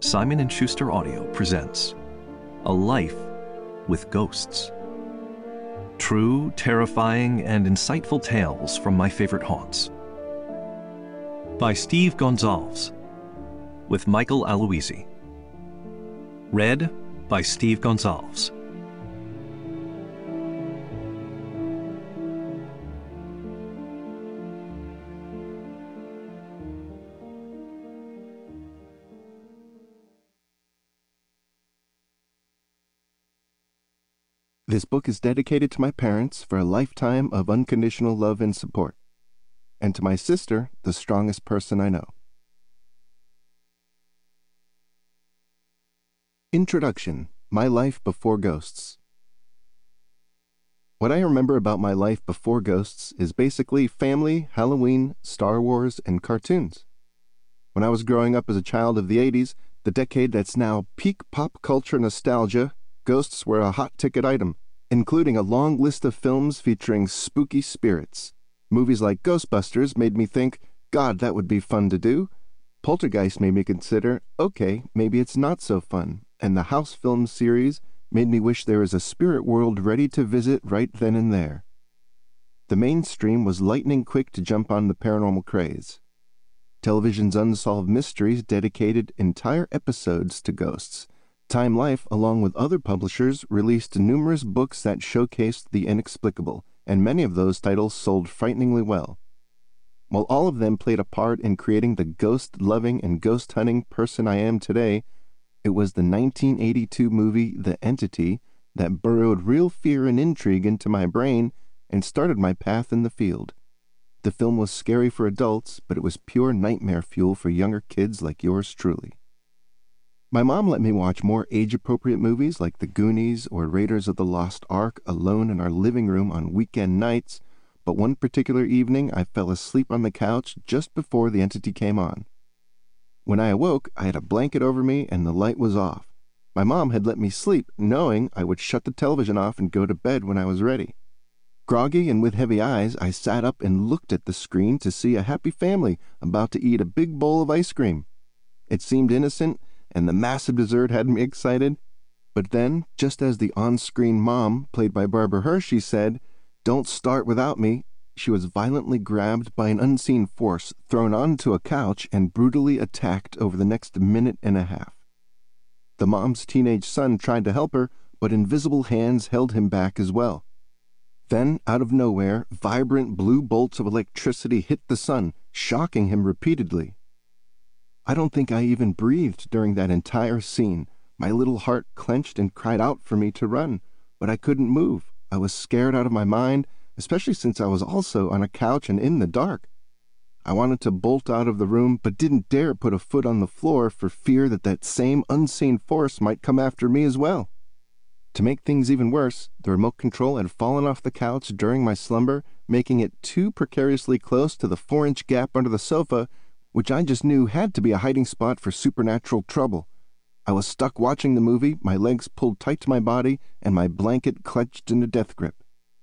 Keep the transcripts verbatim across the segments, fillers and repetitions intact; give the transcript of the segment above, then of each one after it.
Simon and Schuster Audio presents A Life with Ghosts. True, terrifying, and insightful tales from my favorite haunts. By Steve Gonsalves, with Michael Aloisi. Read by Steve Gonsalves. This book is dedicated to my parents for a lifetime of unconditional love and support, and to my sister, the strongest person I know. Introduction: My Life Before Ghosts. What I remember about my life before ghosts is basically family, Halloween, Star Wars, and cartoons. When I was growing up as a child of the eighties, the decade that's now peak pop culture nostalgia, ghosts were a hot-ticket item, including a long list of films featuring spooky spirits. Movies like Ghostbusters made me think, God, that would be fun to do. Poltergeist made me consider, okay, maybe it's not so fun. And the House film series made me wish there was a spirit world ready to visit right then and there. The mainstream was lightning quick to jump on the paranormal craze. Television's Unsolved Mysteries dedicated entire episodes to ghosts. Time Life, along with other publishers, released numerous books that showcased the inexplicable, and many of those titles sold frighteningly well. While all of them played a part in creating the ghost-loving and ghost-hunting person I am today, it was the nineteen eighty-two movie The Entity that burrowed real fear and intrigue into my brain and started my path in the field. The film was scary for adults, but it was pure nightmare fuel for younger kids like yours truly. My mom let me watch more age-appropriate movies like The Goonies or Raiders of the Lost Ark alone in our living room on weekend nights, but one particular evening I fell asleep on the couch just before The Entity came on. When I awoke, I had a blanket over me and the light was off. My mom had let me sleep, knowing I would shut the television off and go to bed when I was ready. Groggy and with heavy eyes, I sat up and looked at the screen to see a happy family about to eat a big bowl of ice cream. It seemed innocent, and the massive dessert had me excited. But then, just as the on-screen mom, played by Barbara Hershey, said, "Don't start without me," she was violently grabbed by an unseen force, thrown onto a couch, and brutally attacked over the next minute and a half. The mom's teenage son tried to help her, but invisible hands held him back as well. Then, out of nowhere, vibrant blue bolts of electricity hit the son, shocking him repeatedly. I don't think I even breathed during that entire scene. My little heart clenched and cried out for me to run, but I couldn't move. I was scared out of my mind, especially since I was also on a couch and in the dark. I wanted to bolt out of the room, but didn't dare put a foot on the floor for fear that that same unseen force might come after me as well. To make things even worse, the remote control had fallen off the couch during my slumber, making it too precariously close to the four-inch gap under the sofa, which I just knew had to be a hiding spot for supernatural trouble. I was stuck watching the movie, my legs pulled tight to my body, and my blanket clutched in a death grip.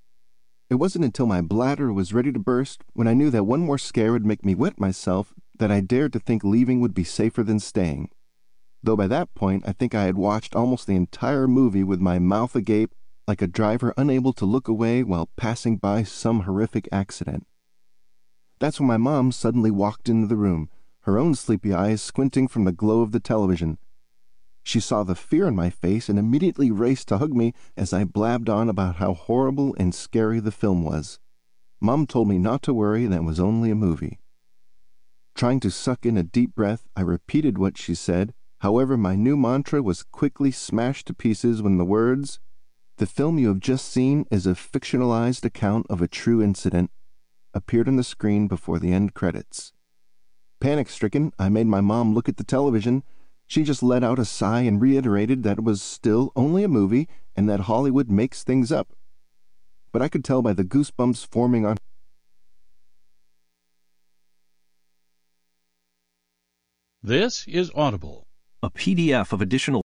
It wasn't until my bladder was ready to burst, when I knew that one more scare would make me wet myself, that I dared to think leaving would be safer than staying. Though by that point, I think I had watched almost the entire movie with my mouth agape, like a driver unable to look away while passing by some horrific accident. That's when my mom suddenly walked into the room, her own sleepy eyes squinting from the glow of the television. She saw the fear in my face and immediately raced to hug me as I blabbed on about how horrible and scary the film was. Mom told me not to worry, that it was only a movie. Trying to suck in a deep breath, I repeated what she said. However, my new mantra was quickly smashed to pieces when the words, "The film you have just seen is a fictionalized account of a true incident," appeared on the screen before the end credits. Panic-stricken, I made my mom look at the television. She just let out a sigh and reiterated that it was still only a movie and that Hollywood makes things up. But I could tell by the goosebumps forming on. This is Audible. A P D F of additional